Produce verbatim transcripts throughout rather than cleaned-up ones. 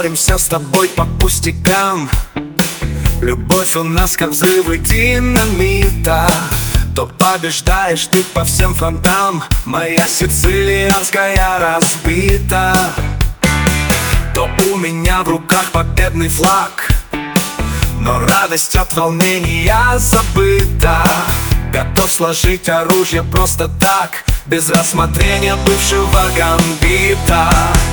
Ссоримся с тобой по пустякам. Любовь у нас как взрывы динамита. То побеждаешь ты по всем фронтам, моя сицилианская разбита. То у меня в руках победный флаг, но радость от волнения забыта. Готов сложить оружие просто так, без рассмотрения бывшего гамбита.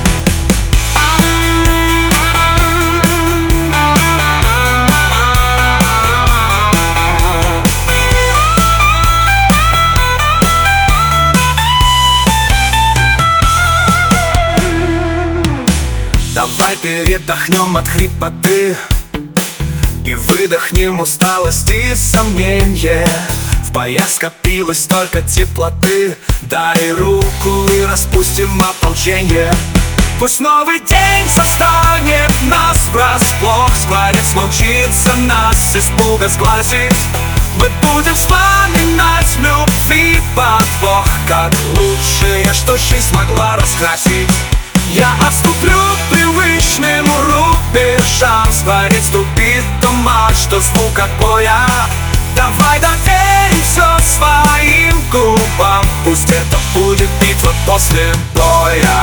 Давай передохнем от хрипоты и выдохнем усталость и сомнения. В боях скопилось столько теплоты, дай руку и распустим ополчение. Пусть новый день застанет нас врасплох, скворец мучится, нас испуга сглазит. Мы будем вспоминать любви подвох, как лучшее, что жизнь смогла раскрасить. Я отступлю привычным рубежам, скворец ступит дома, что звук от боя. Давай доверим все своим губам, пусть это будет битва после боя.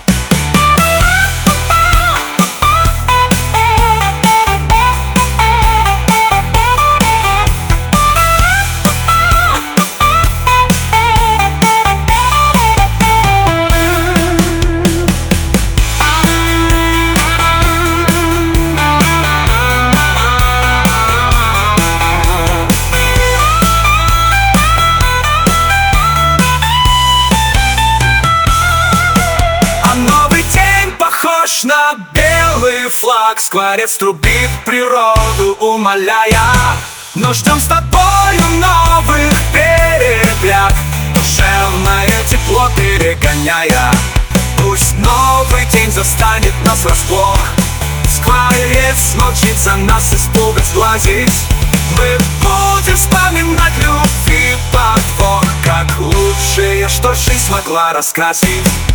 На белый флаг скворец трубит природу, умоляя. Но ждем с тобою новых передряг, душевное тепло перегоняя. Пусть новый день застанет нас врасплох, скворец мчится, нас испуга сглазить. Мы будем вспоминать любви подвох, как лучшее, что жизнь смогла раскрасить.